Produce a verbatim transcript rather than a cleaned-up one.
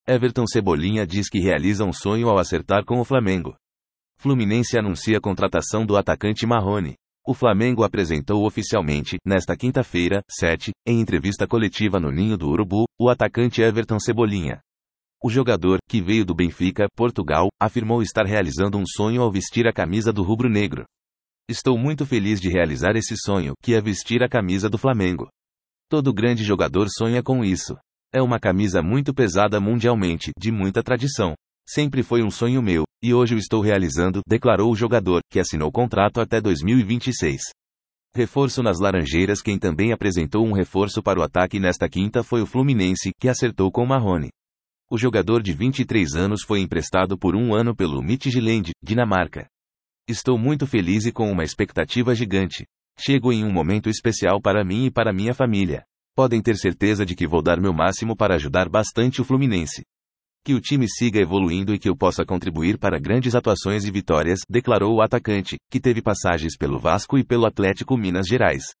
Everton Cebolinha diz que realiza um sonho ao acertar com o Flamengo. Fluminense anuncia a contratação do atacante Marrone. O Flamengo apresentou oficialmente, nesta quinta-feira, sete, em entrevista coletiva no Ninho do Urubu, o atacante Everton Cebolinha. O jogador, que veio do Benfica, Portugal, afirmou estar realizando um sonho ao vestir a camisa do rubro-negro. Estou muito feliz de realizar esse sonho, que é vestir a camisa do Flamengo. Todo grande jogador sonha com isso. É uma camisa muito pesada mundialmente, de muita tradição. Sempre foi um sonho meu, e hoje o estou realizando, declarou o jogador, que assinou contrato até dois mil e vinte e seis. Reforço nas Laranjeiras. Quem também apresentou um reforço para o ataque nesta quinta foi o Fluminense, que acertou com Marrone. O jogador de vinte e três anos foi emprestado por um ano pelo Midtjylland, Dinamarca. Estou muito feliz e com uma expectativa gigante. Chego em um momento especial para mim e para minha família. Podem ter certeza de que vou dar meu máximo para ajudar bastante o Fluminense. Que o time siga evoluindo e que eu possa contribuir para grandes atuações e vitórias, declarou o atacante, que teve passagens pelo Vasco e pelo Atlético Minas Gerais.